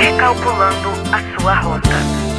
recalculando a sua rota.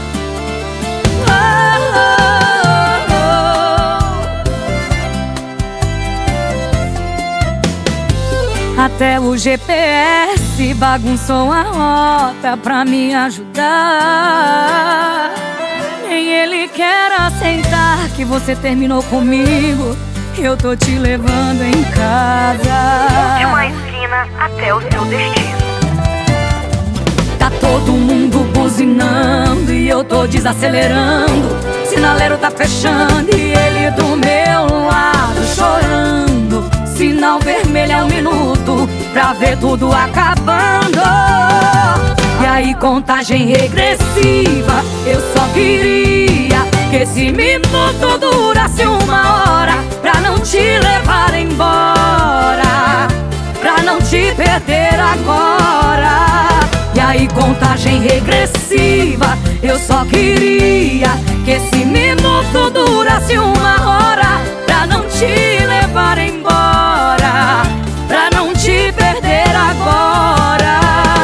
Até o GPS bagunçou a rota pra me ajudar. Nem ele quer aceitar que você terminou comigo. Eu tô te levando em casa. De uma esquina até o seu destino. Tá todo mundo buzinando e eu tô desacelerando. Sinaleiro tá fechando e ele do meu lado chorando. Sinal vermelho é 1 minuto pra ver tudo acabando. E aí contagem regressiva. Eu só queria que esse minuto durasse 1 hora, pra não te levar embora, pra não te perder agora. E aí contagem regressiva. Eu só queria que esse minuto durasse 1 hora, pra não te levar embora, pra não te perder agora.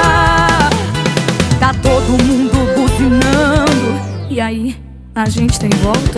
Tá todo mundo buzinando. E aí, a gente tem volta?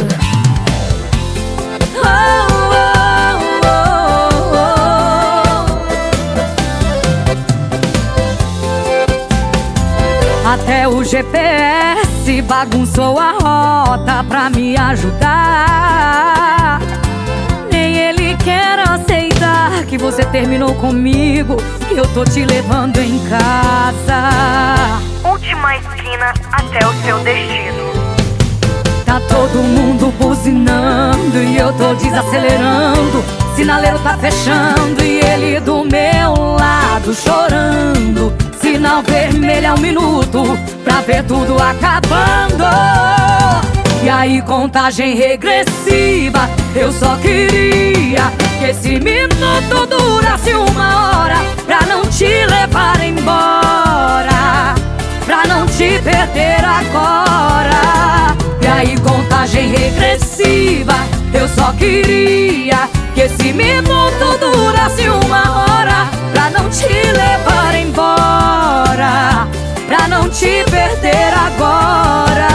Até o GPS bagunçou a rota pra me ajudar. Nem ele quer aceitar que você terminou comigo. Eu tô te levando em casa. Última esquina até o seu destino. Tá todo mundo buzinando e eu tô desacelerando. Sinaleiro tá fechando e ele do meu lado chorando. Sinal vermelho é 1 minuto pra ver tudo acabando. E aí contagem regressiva. Eu só queria que esse minuto durasse 1 hora, pra não te levar embora, pra não te perder agora. E aí contagem regressiva. Eu só queria que esse minuto durasse 1 hora, pra não te levar embora, pra não te perder agora.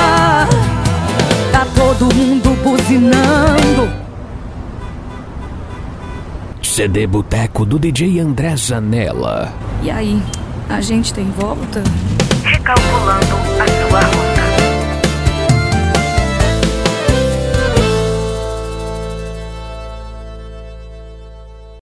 Tá todo mundo buzinando. CD Boteco do DJ André Zanella. E aí, a gente tem volta? Recalculando a sua rota.